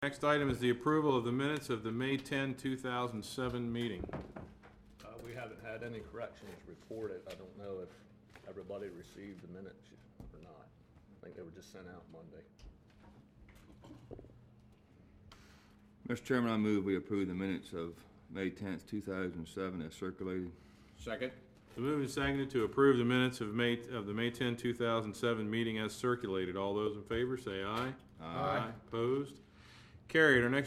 Next item is the approval of the minutes of the May 10, 2007 meeting. We haven't had any corrections reported. I don't know if everybody received the minutes or not. I think they were just sent out Monday. Mr. Chairman, I move we approve the minutes of May 10th, 2007 as circulated. Second. The move is seconded to approve the minutes of the May 10, 2007 meeting as circulated. All those in favor say aye. Aye. Opposed? Carried. Our next